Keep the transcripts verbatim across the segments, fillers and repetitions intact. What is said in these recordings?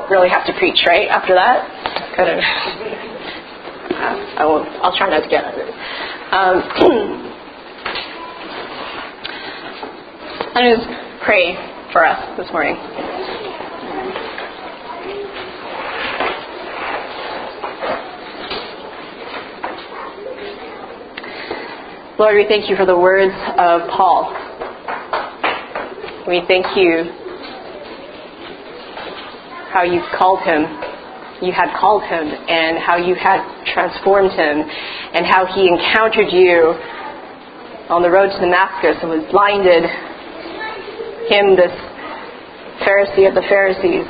don't really have to preach, right? After that, kind of. Uh, I won't. I'll try not to get it. Um, I'm going to pray for us this morning. Lord, we thank you for the words of Paul. We thank you how you called him, you had called him, and how you had transformed him, and how he encountered you on the road to Damascus and was blinded, him, this Pharisee of the Pharisees,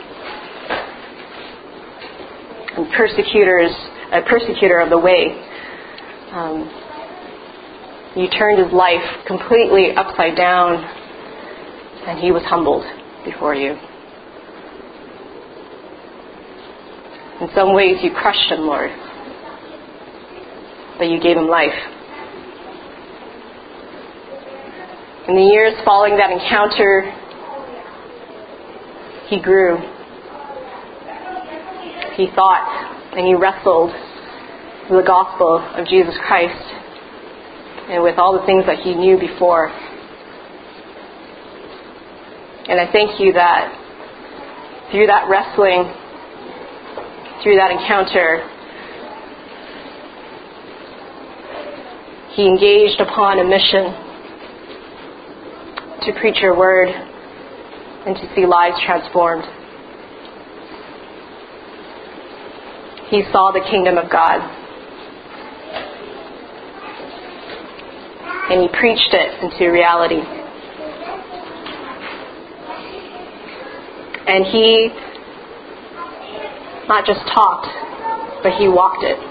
and persecutors, a persecutor of the way. Um, you turned his life completely upside down, and he was humbled before you. In some ways you crushed him, Lord, but you gave him life. In the years following that encounter, he grew. He thought and he wrestled with the gospel of Jesus Christ and with all the things that he knew before. And I thank you that through that wrestling, through that encounter, he engaged upon a mission to preach your word and to see lives transformed. He saw the kingdom of God, and he preached it into reality. And he not just talked, but he walked it.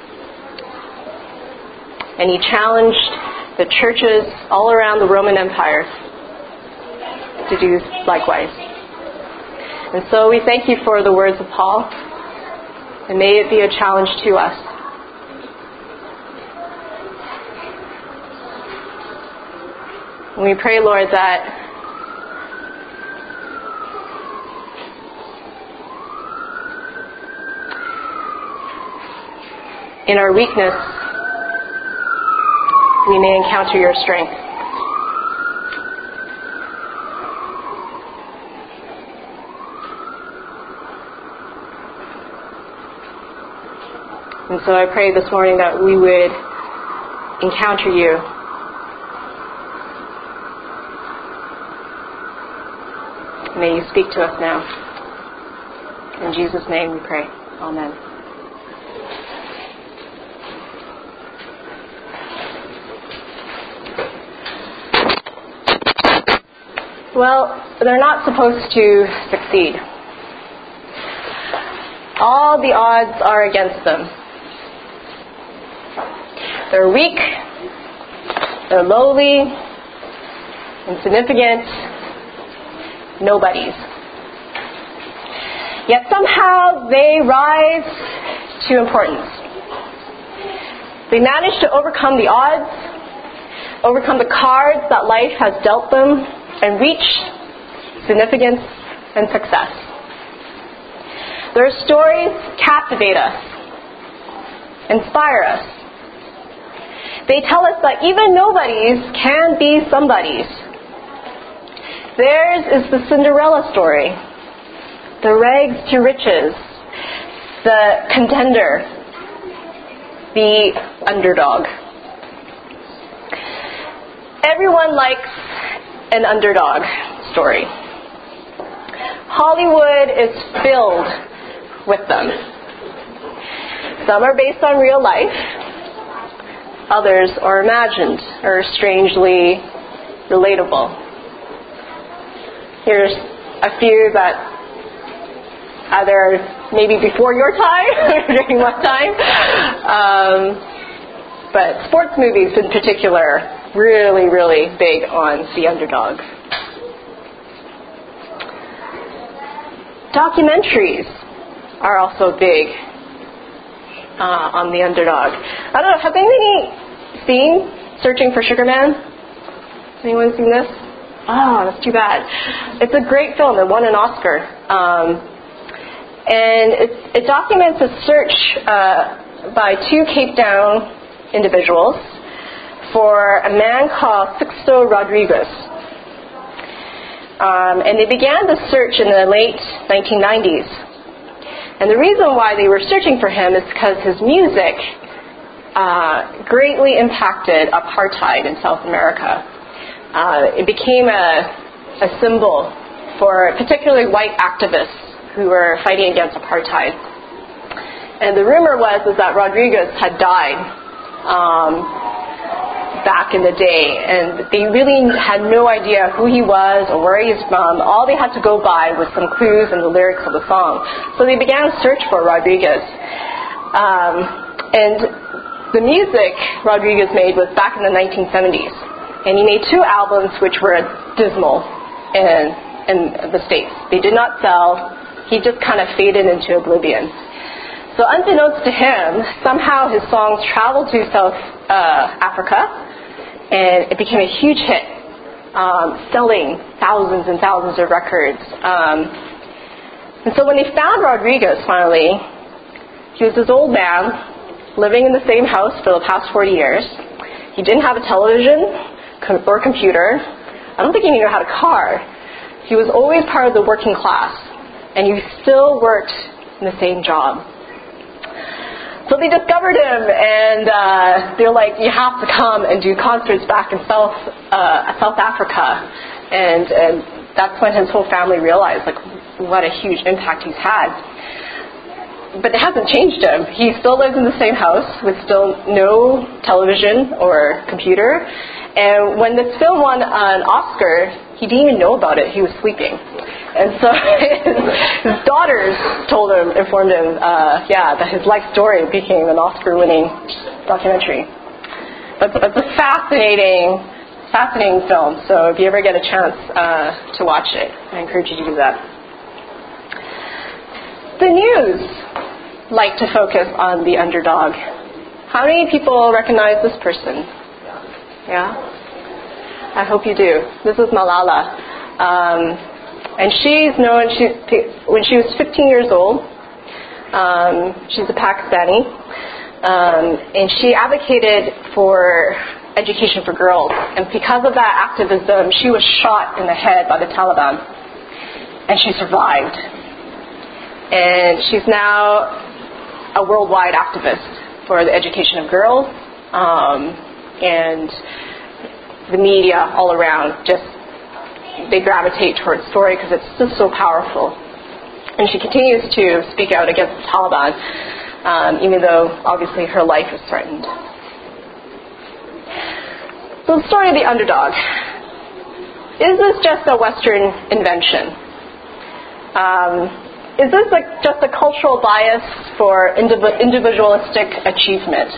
And he challenged the churches all around the Roman Empire to do likewise. And so we thank you for the words of Paul, and may it be a challenge to us. And we pray, Lord, that in our weakness, we may encounter your strength. And so I pray this morning that we would encounter you. May you speak to us now. In Jesus' name we pray. Amen. Well, they're not supposed to succeed. All the odds are against them. They're weak, they're lowly, insignificant, nobodies. Yet somehow they rise to importance. They manage to overcome the odds, overcome the cards that life has dealt them, and reach significance and success. Their stories captivate us, inspire us. They tell us that even nobodies can be somebodies. Theirs is the Cinderella story, the rags to riches, the contender, the underdog. Everyone likes an underdog story. Hollywood is filled with them. Some are based on real life. Others are imagined or strangely relatable. Here's a few that either maybe before your time or during my time. Um, but sports movies in particular, really, really big on the underdog. Documentaries are also big uh, on the underdog. I don't know, have anybody seen Searching for Sugar Man? Anyone seen this? Oh, that's too bad. It's a great film. It won an Oscar. Um, And it, it documents a search uh, by two Cape Town individuals for a man called Sixto Rodriguez. Um, and they began the search in the late nineteen nineties. And the reason why they were searching for him is because his music uh, greatly impacted apartheid in South America. Uh, it became a, a symbol for particularly white activists who were fighting against apartheid. And the rumor was is that Rodriguez had died um, back in the day, and they really had no idea who he was or where he was from. All they had to go by was some clues and the lyrics of the song. So they began a search for Rodriguez. Um, and the music Rodriguez made was back in the nineteen seventies. And he made two albums which were dismal in, in the States. They did not sell. He just kind of faded into oblivion. So unbeknownst to him, somehow his songs traveled to South uh, Africa, and it became a huge hit, um, selling thousands and thousands of records. Um, and so when they found Rodriguez finally, he was this old man living in the same house for the past forty years. He didn't have a television or computer. I don't think he even had a car. He was always part of the working class. And you still worked in the same job. So they discovered him, and uh, they're like, you have to come and do concerts back in South uh, South Africa. And, and that's when his whole family realized, like, what a huge impact he's had. But it hasn't changed him. He still lives in the same house with still no television or computer. And when this film won an Oscar, he didn't even know about it. He was sleeping. And so his, his daughters told him, informed him, uh, yeah, that his life story became an Oscar-winning documentary. But it's a fascinating, fascinating film. So if you ever get a chance uh, to watch it, I encourage you to do that. The news like to focus on the underdog. How many people recognize this person? Yeah? I hope you do. This is Malala. Um, and she's known, she, when she was fifteen years old, um, she's a Pakistani, um, and she advocated for education for girls. And because of that activism, she was shot in the head by the Taliban. And she survived. And she's now a worldwide activist for the education of girls, um, and the media all around just, they gravitate towards the story because it's just so powerful. And she continues to speak out against the Taliban, um, even though obviously her life is threatened. So the story of the underdog. Is this just a Western invention? Um, is this like just a cultural bias for indiv- individualistic achievement?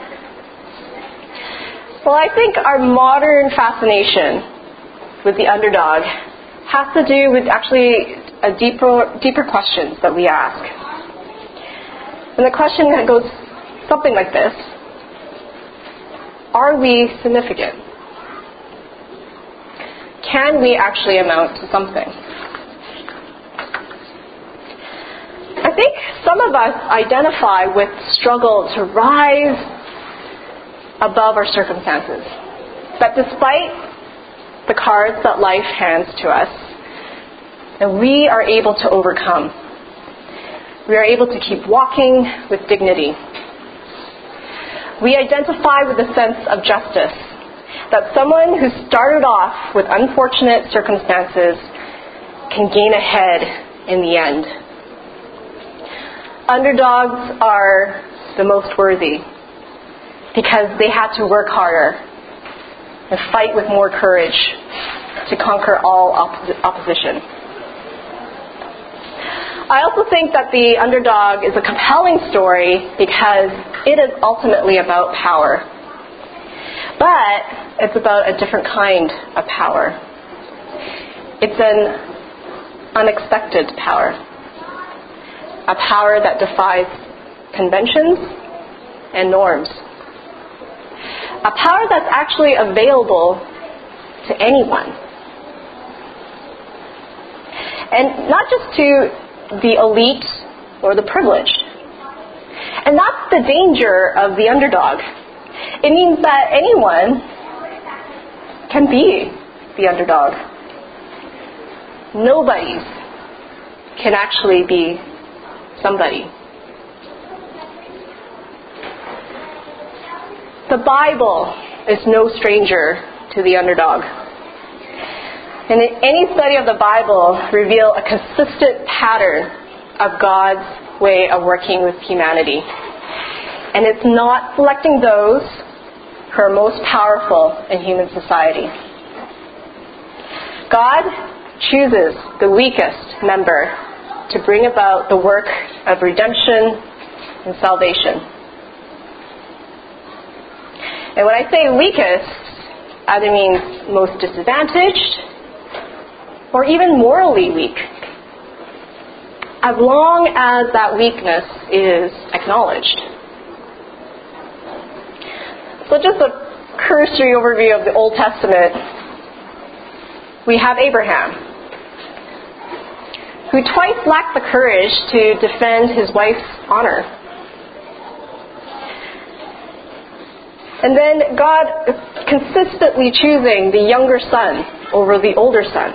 Well, I think our modern fascination with the underdog has to do with actually a deeper, deeper questions that we ask. And the question that goes something like this: are we significant? Can we actually amount to something? I think some of us identify with struggle to rise above our circumstances. That despite the cards that life hands to us, that we are able to overcome. We are able to keep walking with dignity. We identify with a sense of justice, that someone who started off with unfortunate circumstances can gain ahead in the end. Underdogs are the most worthy because they had to work harder and fight with more courage to conquer all oppos- opposition. I also think that the underdog is a compelling story because it is ultimately about power. But it's about a different kind of power. It's an unexpected power. A power that defies conventions and norms. A power that's actually available to anyone. And not just to the elite or the privileged. And that's the danger of the underdog. It means that anyone can be the underdog. Nobody can actually be somebody. The Bible is no stranger to the underdog. And any study of the Bible reveals a consistent pattern of God's way of working with humanity. And it's not selecting those who are most powerful in human society. God chooses the weakest member to bring about the work of redemption and salvation. And when I say weakest, either means most disadvantaged or even morally weak, as long as that weakness is acknowledged. So just a cursory overview of the Old Testament. We have Abraham, who twice lacked the courage to defend his wife's honor. And then God consistently choosing the younger son over the older son,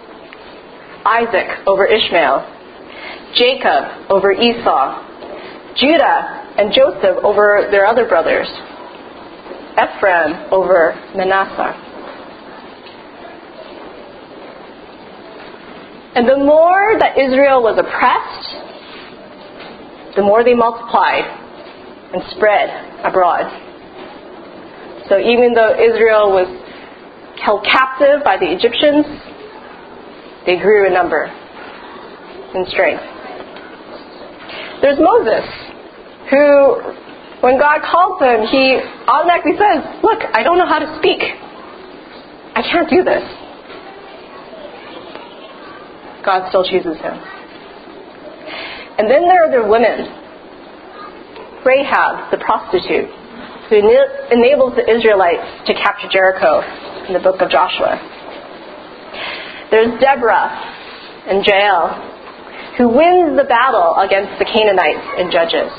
Isaac over Ishmael, Jacob over Esau, Judah and Joseph over their other brothers, Ephraim over Manasseh. And the more that Israel was oppressed, the more they multiplied and spread abroad. So even though Israel was held captive by the Egyptians, they grew in number and strength. There's Moses, who, when God calls him, he automatically says, look, I don't know how to speak. I can't do this. God still chooses him. And then there are the women. Rahab, the prostitute, who enables the Israelites to capture Jericho in the book of Joshua. There's Deborah and Jael, who wins the battle against the Canaanites in Judges.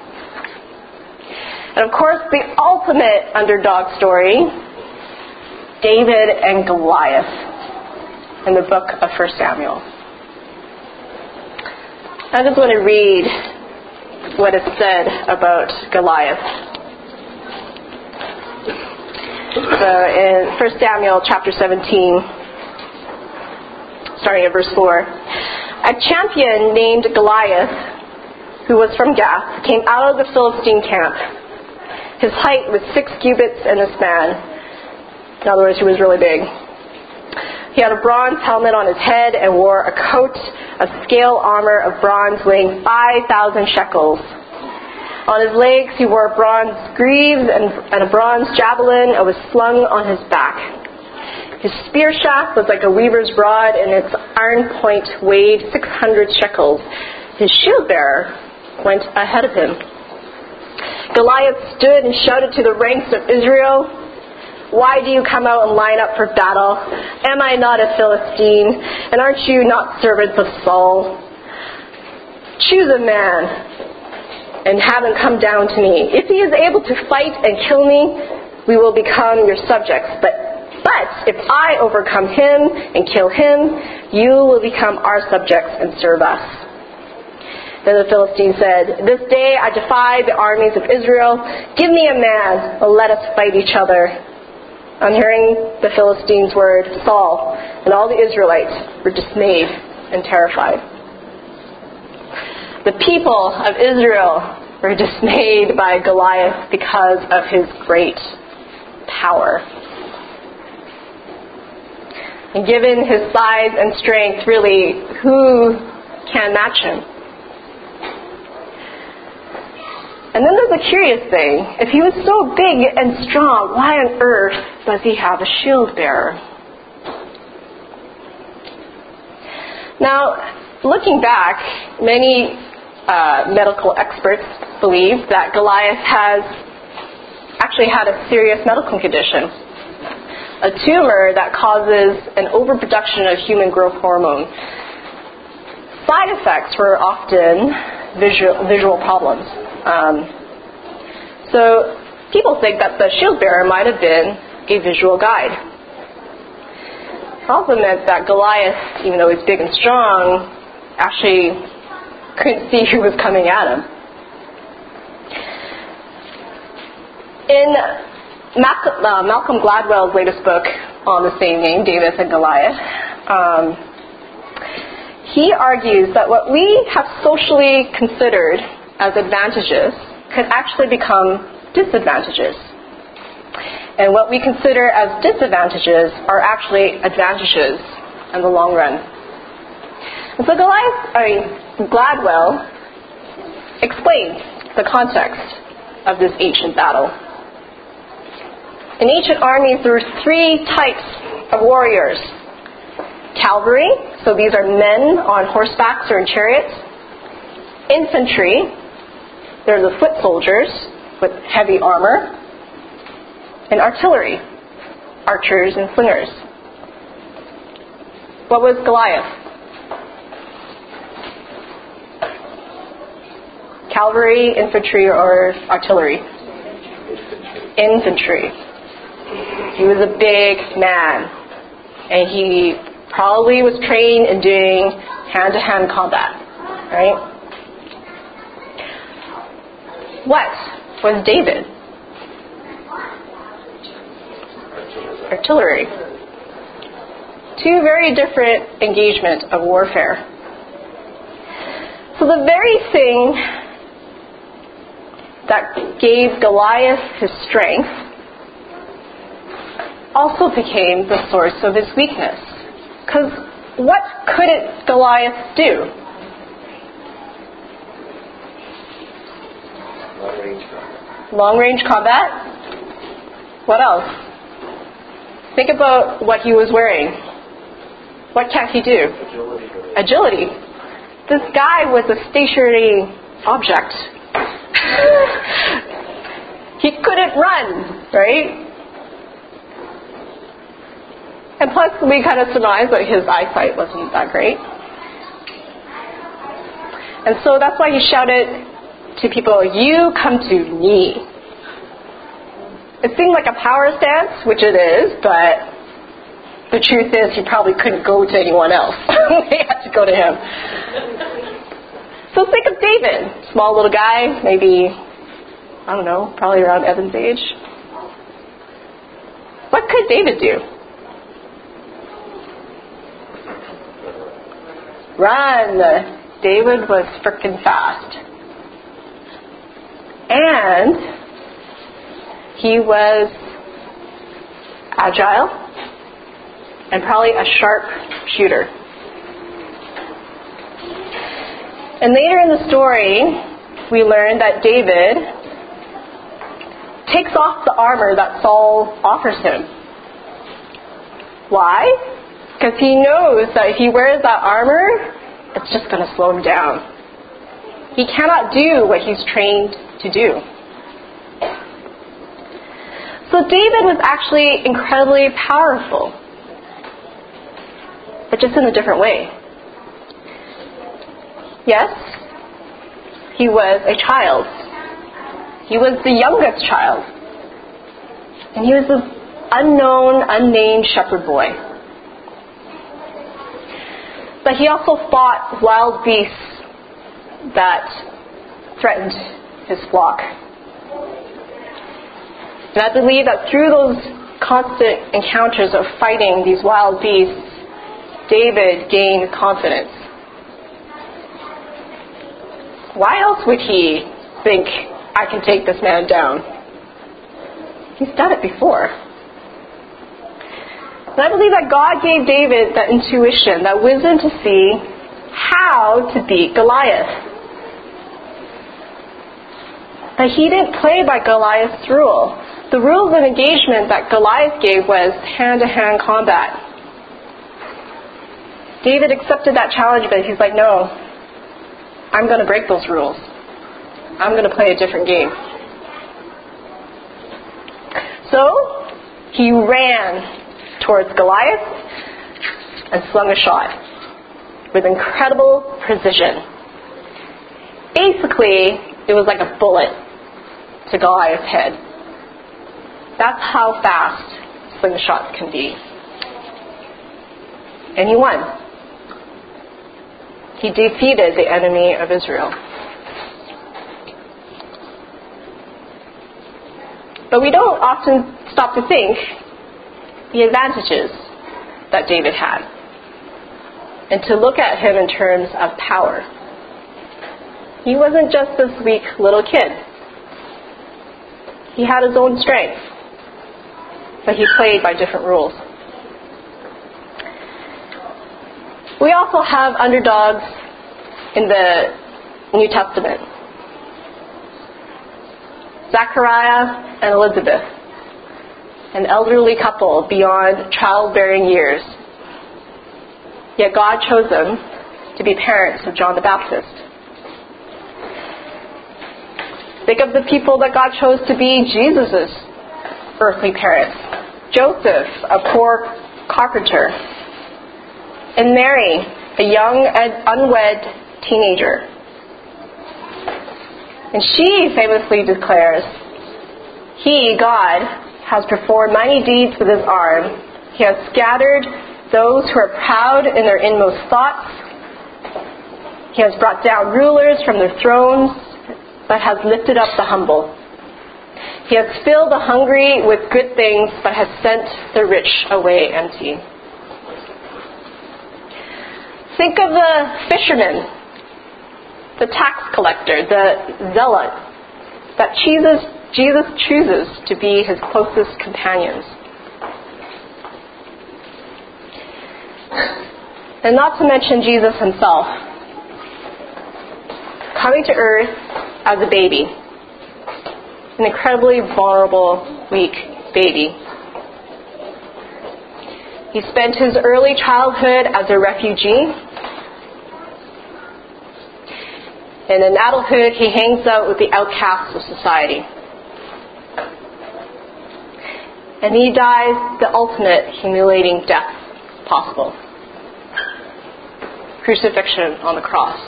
And of course, the ultimate underdog story, David and Goliath in the book of First Samuel. I just want to read what is said about Goliath. So in First Samuel chapter seventeen, starting at verse four, a champion named Goliath, who was from Gath, came out of the Philistine camp. His height was six cubits and a span. In other words, he was really big. He had a bronze helmet on his head and wore a coat of scale armor of bronze weighing five thousand shekels. On his legs he wore bronze greaves and, and a bronze javelin and was slung on his back. His spear shaft was like a weaver's rod, and its iron point weighed six hundred shekels. His shield bearer went ahead of him. Goliath stood and shouted to the ranks of Israel, "Why do you come out and line up for battle? Am I not a Philistine? And aren't you not servants of Saul? Choose a man and have him come down to me. If he is able to fight and kill me, we will become your subjects. But, but if I overcome him and kill him, you will become our subjects and serve us." Then the Philistine said, "This day I defy the armies of Israel. Give me a man, and let us fight each other." On hearing the Philistines' word, Saul and all the Israelites were dismayed and terrified. The people of Israel were dismayed by Goliath because of his great power. And given his size and strength, really, who can match him? And then there's a curious thing. If he was so big and strong, why on earth does he have a shield bearer? Now, looking back, many uh, medical experts believe that Goliath has actually had a serious medical condition, a tumor that causes an overproduction of human growth hormone. Side effects were often visual, visual problems. Um, so people think that the shield bearer might have been a visual guide. It also meant that Goliath, even though he's big and strong, actually couldn't see who was coming at him. In Malcolm, uh, Malcolm Gladwell's latest book on the same name, David and Goliath, um, he argues that what we have socially considered as advantages could actually become disadvantages. And what we consider as disadvantages are actually advantages in the long run. And so Goliath, I mean, Gladwell explains the context of this ancient battle. In ancient armies, there were three types of warriors. Cavalry, so these are men on horsebacks or in chariots. Infantry, they're the foot soldiers with heavy armor. And artillery, archers and slingers. What was Goliath? Cavalry, infantry, or artillery? Infantry. He was a big man, and he probably was trained in doing hand-to-hand combat, right? What was David? Artillery. Two very different engagements of warfare. So the very thing that gave Goliath his strength also became the source of his weakness. Because what couldn't Goliath do? Long range combat. Long range combat? What else? Think about what he was wearing. What can't he do? Agility. Agility. This guy was a stationary object. He couldn't run, right? And plus, we kind of surmise that his eyesight wasn't that great. And so that's why he shouted to people, "You come to me." It seemed like a power stance, which it is, but the truth is he probably couldn't go to anyone else. They had to go to him. So think of David, small little guy, maybe, I don't know, probably around Evan's age. What could David do? Run. David was frickin' fast. And he was agile and probably a sharp shooter. And later in the story, we learn that David takes off the armor that Saul offers him. Why? Because he knows that if he wears that armor, it's just going to slow him down. He cannot do what he's trained to do. So David was actually incredibly powerful, but just in a different way. Yes, he was a child. He was the youngest child. And he was this unknown, unnamed shepherd boy. But he also fought wild beasts that threatened his flock. And I believe that through those constant encounters of fighting these wild beasts, David gained confidence. Why else would he think, I can take this man down? He's done it before. And I believe that God gave David that intuition, that wisdom to see how to beat Goliath. That he didn't play by Goliath's rule. The rules of engagement that Goliath gave was hand-to-hand combat. David accepted that challenge, but he's like, no, I'm going to break those rules. I'm going to play a different game. So he ran towards Goliath and slung a shot with incredible precision. basically, it was like a bullet to Goliath's head. That's how fast slingshots can be. And he won. He defeated the enemy of Israel. But we don't often stop to think the advantages that David had, and to look at him in terms of power. He wasn't just this weak little kid. He had his own strengths, but he played by different rules. We also have underdogs in the New Testament. Zachariah and Elizabeth, an elderly couple beyond childbearing years. Yet God chose them to be parents of John the Baptist. Think of the people that God chose to be Jesus' earthly parents. Joseph, a poor carpenter. And Mary, a young and unwed teenager. And she famously declares, He, God, has performed mighty deeds with His arm. He has scattered those who are proud in their inmost thoughts. He has brought down rulers from their thrones, but has lifted up the humble. He has filled the hungry with good things, but has sent the rich away empty. Think of the fisherman, the tax collector, the zealot, that Jesus, Jesus chooses to be his closest companions. And not to mention Jesus himself, coming to earth as a baby, an incredibly vulnerable, weak baby. He spent his early childhood as a refugee. And in adulthood, he hangs out with the outcasts of society. And he dies the ultimate humiliating death possible. Crucifixion on the cross.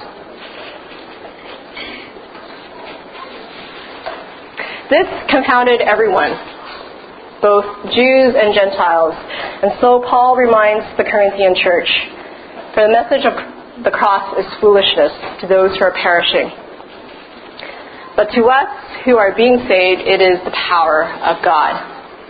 This confounded everyone, both Jews and Gentiles. And so Paul reminds the Corinthian church, for the message of the cross is foolishness to those who are perishing. But to us who are being saved, it is the power of God.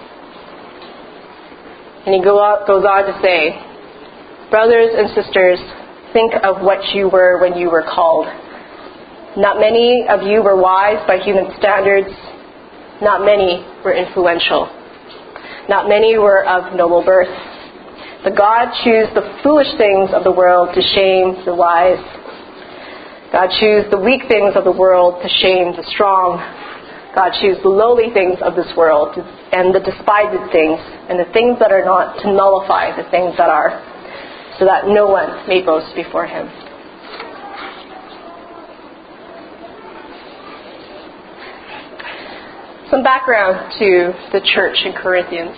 And he go out, goes on to say, brothers and sisters, think of what you were when you were called. Not many of you were wise by human standards. Not many were influential. Not many were of noble birth. But God chose the foolish things of the world to shame the wise. God chose the weak things of the world to shame the strong. God chose the lowly things of this world to, and the despised things and the things that are not to nullify the things that are, so that no one may boast before him. Some background to the church in Corinthians.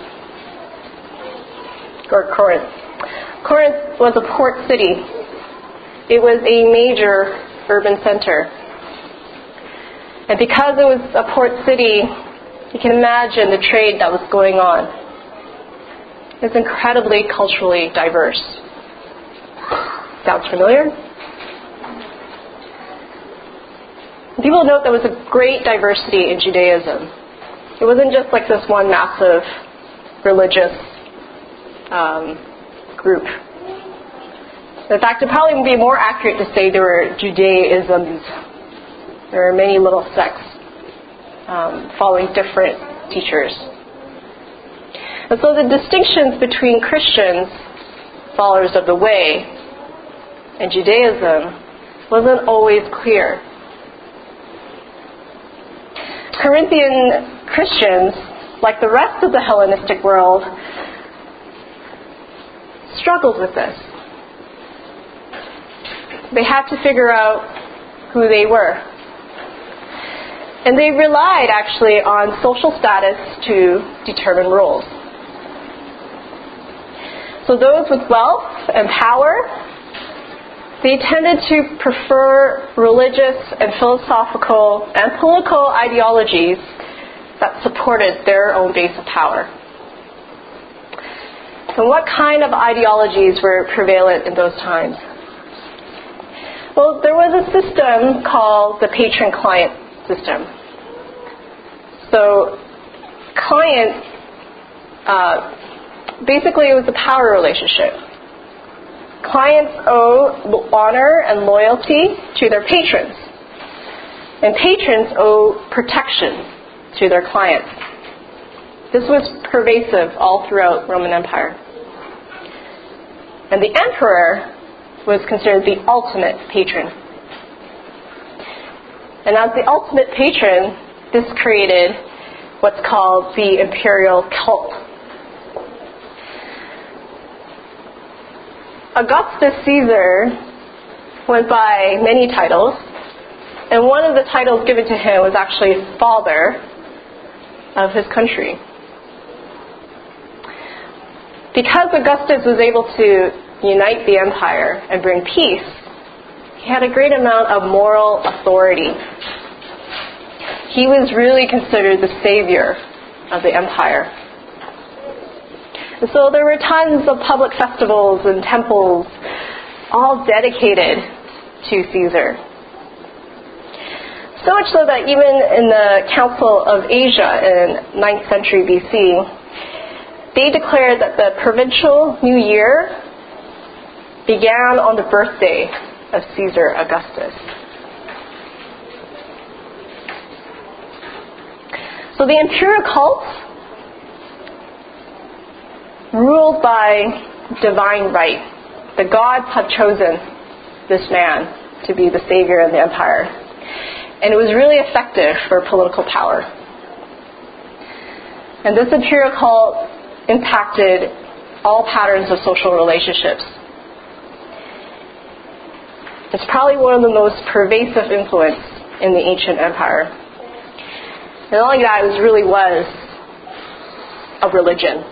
Or Corinth. Corinth was a port city. It was a major urban center. And because it was a port city, you can imagine the trade that was going on. It was incredibly culturally diverse. Sounds familiar? People note there was a great diversity in Judaism. It wasn't just like this one massive religious um, group. In fact, it probably would be more accurate to say there were Judaisms. There are many little sects um, following different teachers. And so the distinctions between Christians, followers of the way, and Judaism wasn't always clear. Corinthian Christians, like the rest of the Hellenistic world, struggled with this. They had to figure out who they were. And they relied actually on social status to determine roles. So those with wealth and power they tended to prefer religious and philosophical and political ideologies that supported their own base of power. So what kind of ideologies were prevalent in those times? Well, there was a system called the patron-client system. So, client, uh, basically it was a power relationship. Clients owe honor and loyalty to their patrons, and patrons owe protection to their clients. This was pervasive all throughout Roman Empire. And the emperor was considered the ultimate patron. And as the ultimate patron, this created what's called the imperial cult. Augustus Caesar went by many titles, and one of the titles given to him was actually father of his country. Because Augustus was able to unite the empire and bring peace, he had a great amount of moral authority. He was really considered the savior of the empire. And so there were tons of public festivals and temples, all dedicated to Caesar. So much so that even in the Council of Asia in ninth century B C, they declared that the provincial New Year began on the birthday of Caesar Augustus. So the imperial cult, ruled by divine right. The gods have chosen this man to be the savior of the empire. And it was really effective for political power. And this imperial cult impacted all patterns of social relationships. It's probably one of the most pervasive influence in the ancient empire. And not only that, it really was a religion.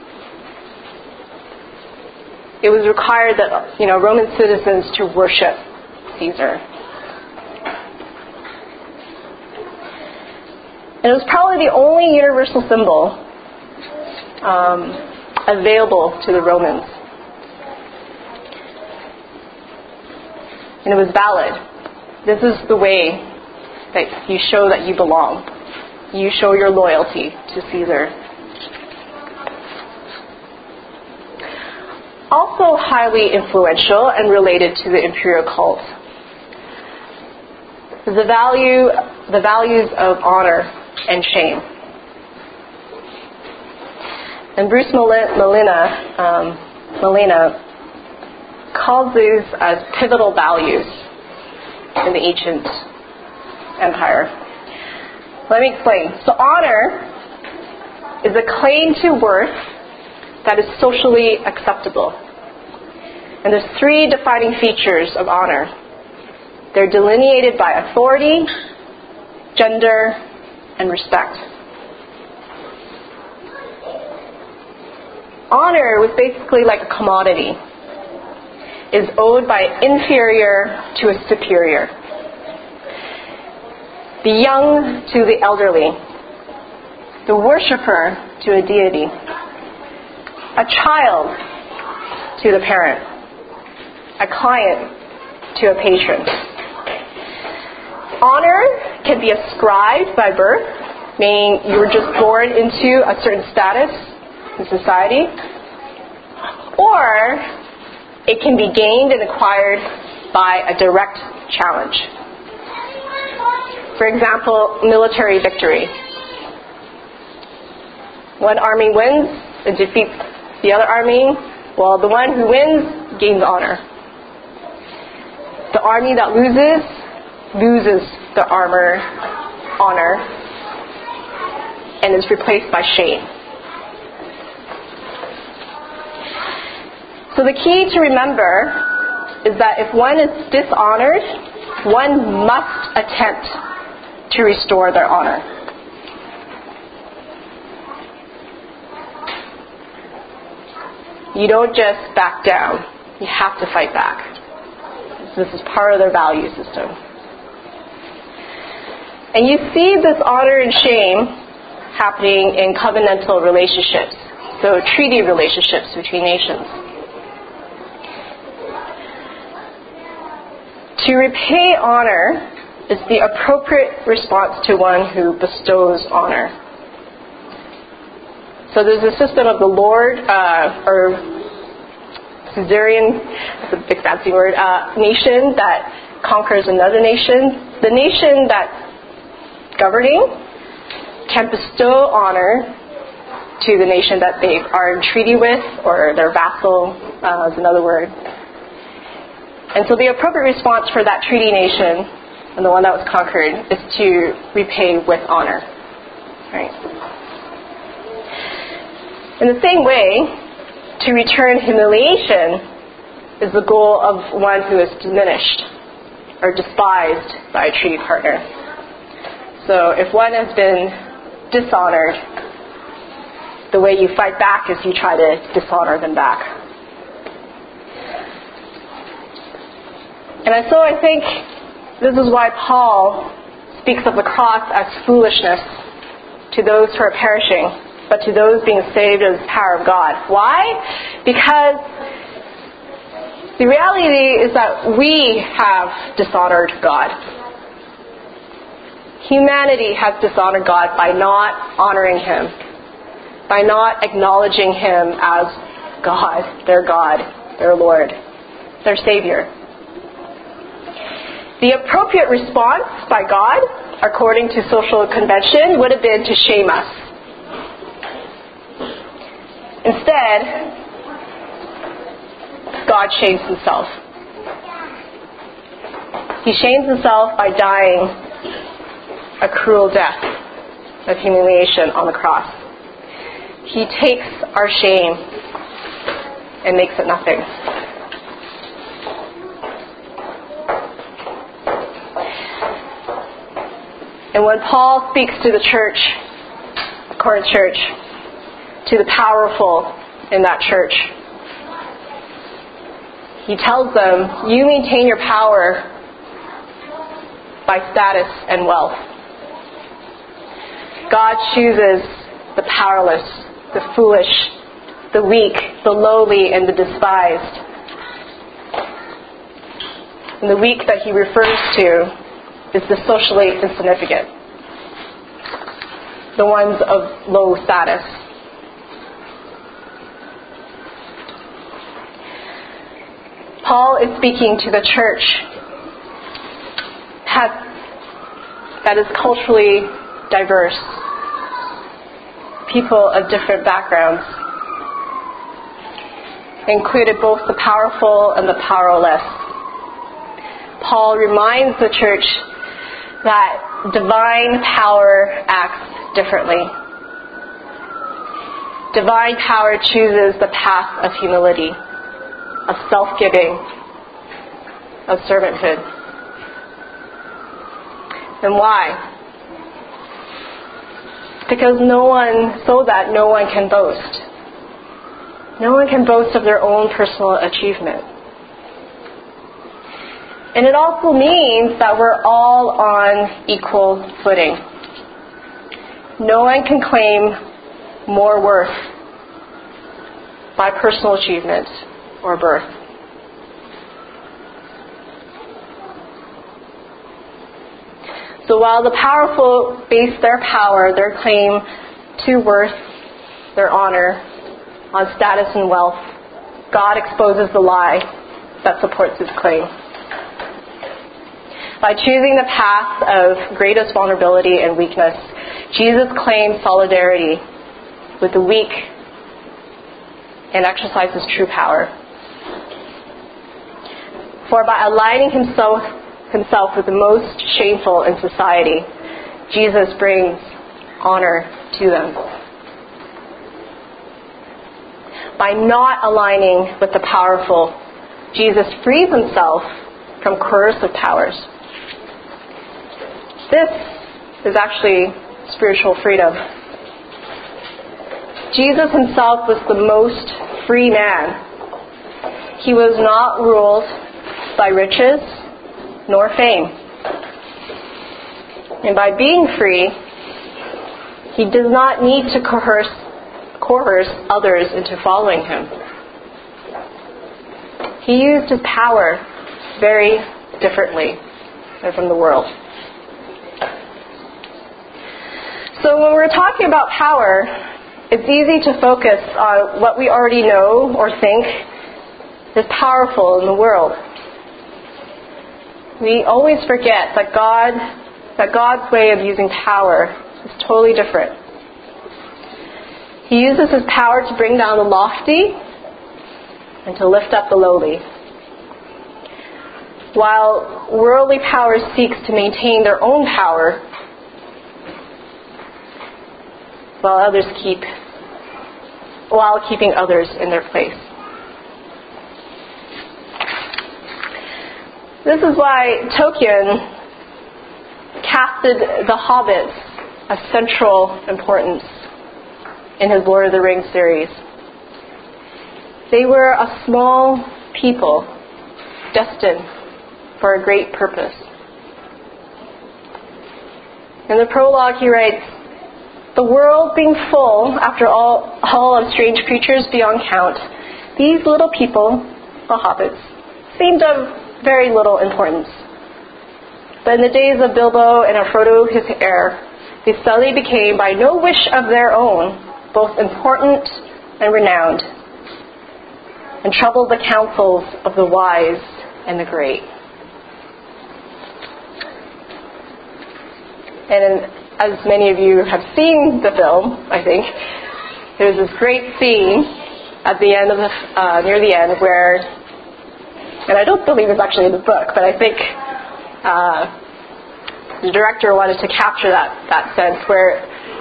It was required that, you know, Roman citizens to worship Caesar. And it was probably the only universal symbol um, available to the Romans. And it was valid. This is the way that you show that you belong. You show your loyalty to Caesar. Also highly influential and related to the imperial cult is the value, the values of honor and shame. And Bruce Malina, um, Malina calls these as pivotal values in the ancient empire. Let me explain. So honor is a claim to worth that is socially acceptable. And there's three defining features of honor. They're delineated by authority, gender, and respect. Honor was basically like a commodity. Is owed by an inferior to a superior. The young to the elderly. The worshiper to a deity. A child to the parent. A client to a patron. Honor can be ascribed by birth, meaning you were just born into a certain status in society, or it can be gained and acquired by a direct challenge. For example, military victory. One army wins and defeats the other army. Well, the one who wins gains honor. The army that loses, loses the armor, honor, and is replaced by shame. So the key to remember is that if one is dishonored, one must attempt to restore their honor. You don't just back down. You have to fight back. This is part of their value system. And you see this honor and shame happening in covenantal relationships, so treaty relationships between nations. To repay honor is the appropriate response to one who bestows honor. So there's a system of the Lord, uh, or suzerain, that's a big fancy word, uh, nation that conquers another nation. The nation that's governing can bestow honor to the nation that they are in treaty with, or their vassal uh, is another word. And so the appropriate response for that treaty nation, and the one that was conquered, is to repay with honor. Right? In the same way, to return humiliation is the goal of one who is diminished or despised by a treaty partner. So if one has been dishonored, the way you fight back is you try to dishonor them back. And so I think this is why Paul speaks of the cross as foolishness to those who are perishing, but to those being saved as the power of God. Why? Because the reality is that we have dishonored God. Humanity has dishonored God by not honoring Him, by not acknowledging Him as God, their God, their Lord, their Savior. The appropriate response by God, according to social convention, would have been to shame us. Instead, God shames Himself. He shames Himself by dying a cruel death of humiliation on the cross. He takes our shame and makes it nothing. And when Paul speaks to the church, Corinth church, to the powerful in that church, he tells them, you maintain your power by status and wealth. God chooses the powerless, the foolish, the weak, the lowly, and the despised. And the weak that he refers to is the socially insignificant, the ones of low status. Paul is speaking to the church that is culturally diverse, people of different backgrounds, included both the powerful and the powerless. Paul reminds the church that divine power acts differently. Divine power chooses the path of humility, of self-giving, of servanthood. And why? Because no one, so that no one can boast. No one can boast of their own personal achievement. And it also means that we're all on equal footing. No one can claim more worth by personal achievement or birth. So while the powerful base their power, their claim to worth, their honor, on status and wealth, God exposes the lie that supports his claim. By choosing the path of greatest vulnerability and weakness, Jesus claims solidarity with the weak and exercises true power. For by aligning himself, himself with the most shameful in society, Jesus brings honor to them. By not aligning with the powerful, Jesus frees himself from coercive powers. This is actually spiritual freedom. Jesus himself was the most free man. He was not ruled by riches nor fame. And by being free, he does not need to coerce, coerce others into following him. He used his power very differently than from the world. So when we're talking about power, it's easy to focus on what we already know or think is powerful in the world. We always forget that God, that God's way of using power is totally different. He uses his power to bring down the lofty and to lift up the lowly, while worldly power seeks to maintain their own power, while others keep, while keeping others in their place. This is why Tolkien casted the hobbits as central importance in his Lord of the Rings series. They were a small people destined for a great purpose. In the prologue he writes, "The world being full, after all, all of strange creatures beyond count, these little people, the hobbits, seemed of very little importance. But in the days of Bilbo and of Frodo his heir, they suddenly became, by no wish of their own, both important and renowned, and troubled the counsels of the wise and the great." And as many of you have seen the film, I think, there's this great scene at the end of the, uh, near the end where, and I don't believe it's actually in the book, but I think uh, the director wanted to capture that, that sense where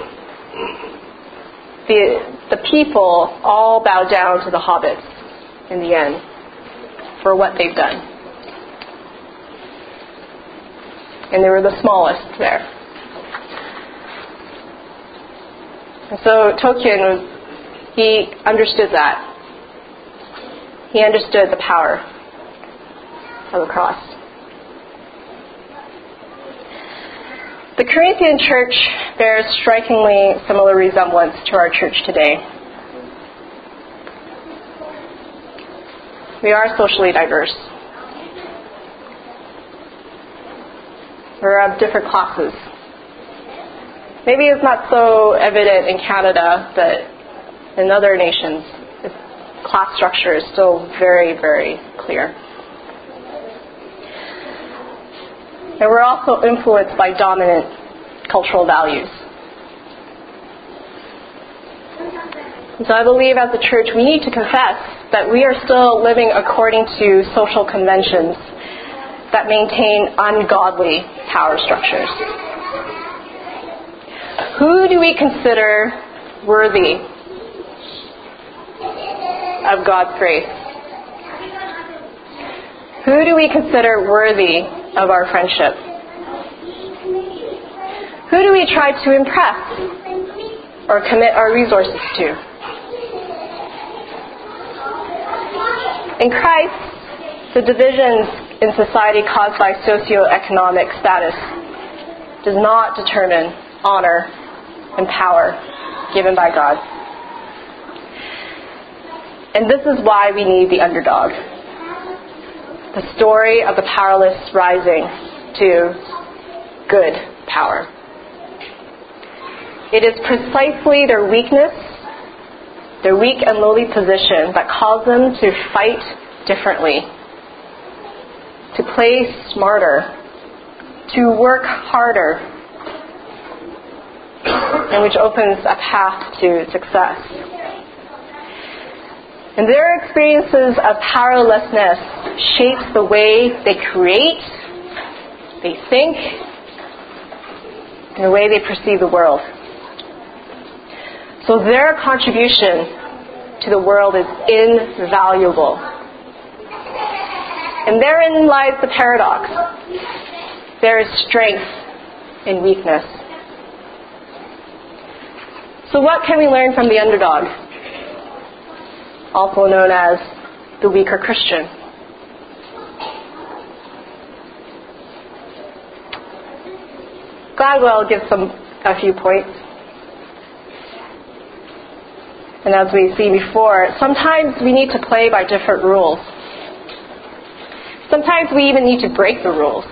the, the people all bow down to the hobbits in the end for what they've done. And they were the smallest there. And so Tolkien was, he understood that. He understood the power of the cross. The Corinthian church bears strikingly similar resemblance to our church today. We are socially diverse. We're of different classes. Maybe it's not so evident in Canada, but in other nations, the class structure is still very, very clear. And we're also influenced by dominant cultural values. And so I believe as a church we need to confess that we are still living according to social conventions that maintain ungodly power structures. Who do we consider worthy of God's grace? Who do we consider worthy of our friendship? Who do we try to impress or commit our resources to? In Christ, the divisions in society caused by socioeconomic status does not determine honor and power given by God. And this is why we need the underdog. The story of the powerless rising to good power. It is precisely their weakness, their weak and lowly position that caused them to fight differently, to play smarter, to work harder, and which opens a path to success. And their experiences of powerlessness shape the way they create, they think, and the way they perceive the world. So their contribution to the world is invaluable. And therein lies the paradox. There is strength in weakness. So what can we learn from the underdog, also known as the weaker Christian? Gladwell gives some a few points. And as we see before, sometimes we need to play by different rules. Sometimes we even need to break the rules.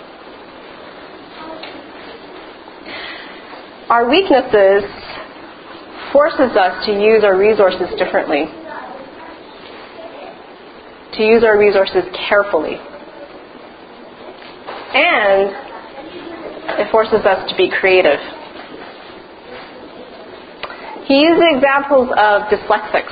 Our weaknesses forces us to use our resources differently, to use our resources carefully. And it forces us to be creative. He used examples of dyslexics,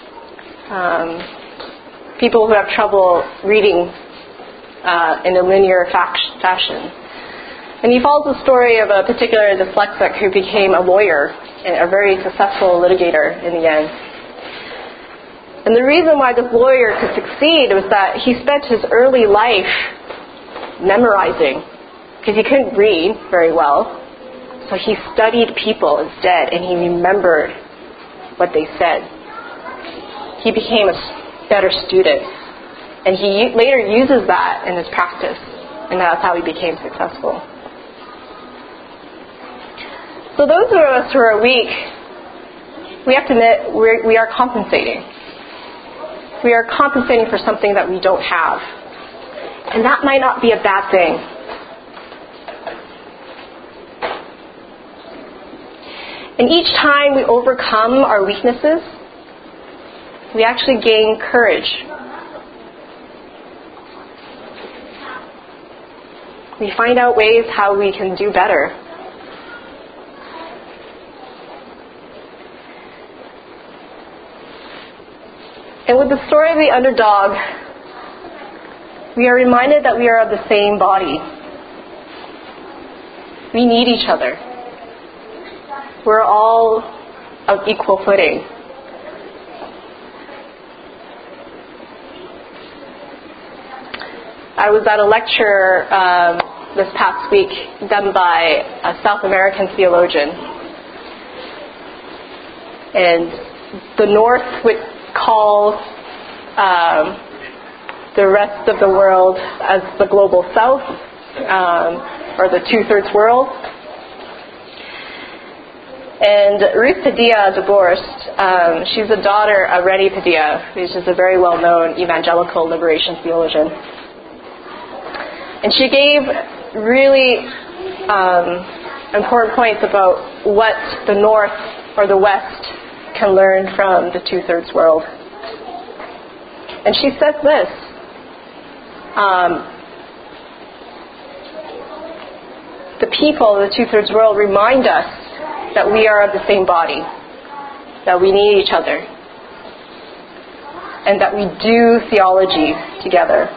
um, people who have trouble reading uh, in a linear fac- fashion. And he follows the story of a particular dyslexic who became a lawyer and a very successful litigator in the end. And the reason why this lawyer could succeed was that he spent his early life memorizing, because he couldn't read very well. So he studied people instead, and he remembered what they said. He became a better student, and he later uses that in his practice, and that's how he became successful. So those of us who are weak, we have to admit we're, we are compensating. We are compensating for something that we don't have. And that might not be a bad thing. And each time we overcome our weaknesses, we actually gain courage. We find out ways how we can do better. And with the story of the underdog, we are reminded that we are of the same body. We need each other. We're all of equal footing. I was at a lecture um, this past week done by a South American theologian. And the North would call um, the rest of the world as the global South, um, or the two-thirds world. And Ruth Padilla de Borst, um, she's the daughter of Reddy Padilla, which is a very well-known evangelical liberation theologian. And she gave really um, important points about what the North or the West can learn from the two-thirds world. And she says this, um, the people of the two-thirds world remind us that we are of the same body, that we need each other, and that we do theology together.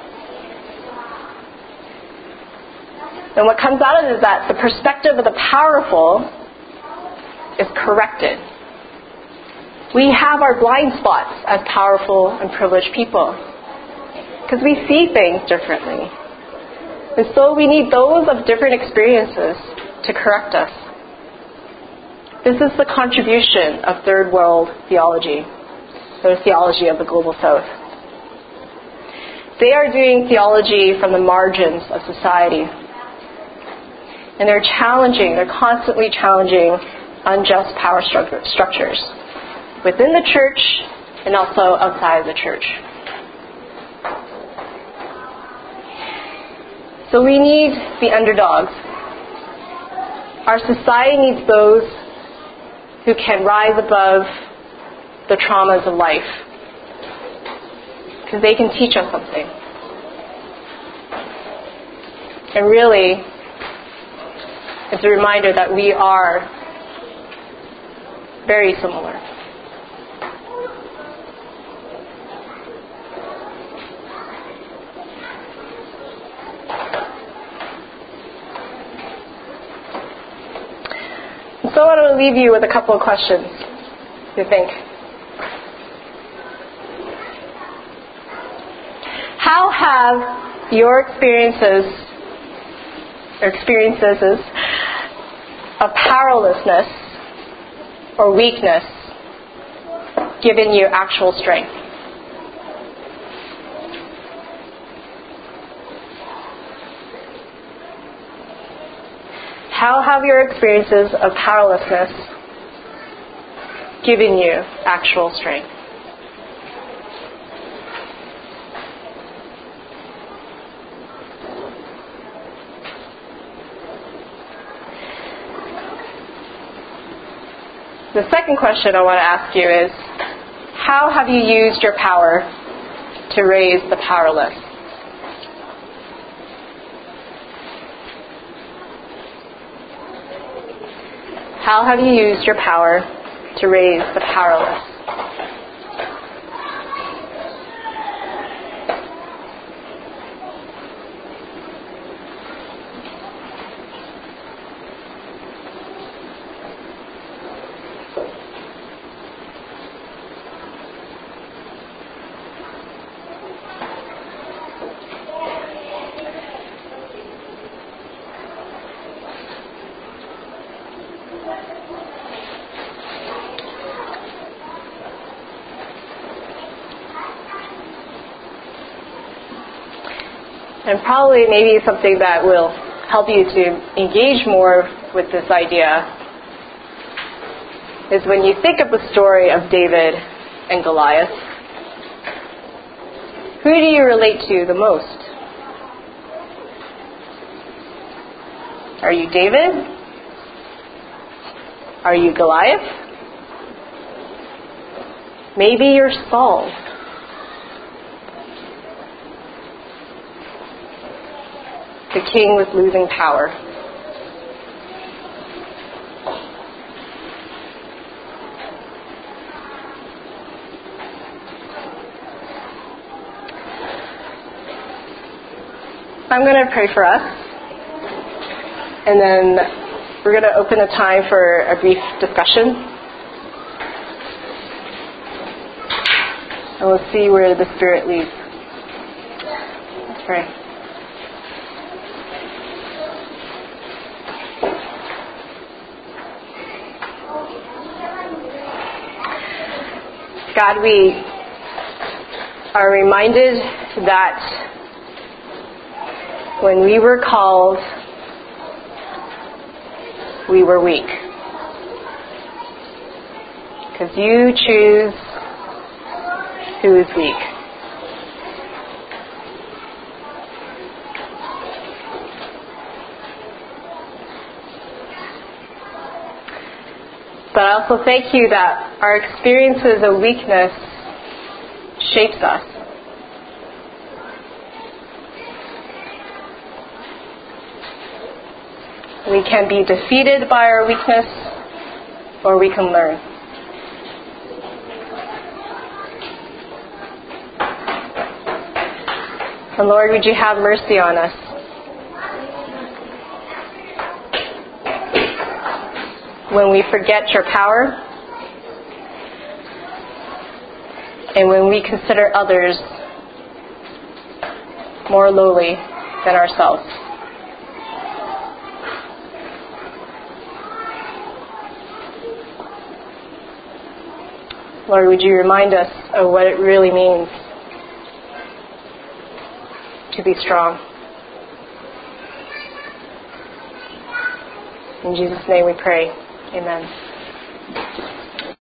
And what comes out of it is that the perspective of the powerful is corrected. We have our blind spots as powerful and privileged people because we see things differently. And so we need those of different experiences to correct us. This is the contribution of third world theology, or theology of the global South. They are doing theology from the margins of society. And they're challenging, they're constantly challenging unjust power stru- structures within the church and also outside of the church. So we need the underdogs. Our society needs those who can rise above the traumas of life, because they can teach us something. And really, it's a reminder that we are very similar. So I want to leave you with a couple of questions to think. How have your experiences or experiences of powerlessness or weakness given you actual strength? How have your experiences of powerlessness given you actual strength? The second question I want to ask you is, how have you used your power to raise the powerless? How have you used your power to raise the powerless? And probably maybe something that will help you to engage more with this idea is when you think of the story of David and Goliath, who do you relate to the most? Are you David? Are you Goliath? Maybe you're Saul. The king was losing power. I'm going to pray for us, and then we're going to open the time for a brief discussion. And we'll see where the Spirit leads. Let's pray. God, we are reminded that when we were called, we were weak. Because you choose who is weak. But I also thank you that our experiences of weakness shapes us. We can be defeated by our weakness, or we can learn. And Lord, would you have mercy on us? When we forget your power, and when we consider others more lowly than ourselves. Lord, would you remind us of what it really means to be strong. In Jesus' name we pray. Amen.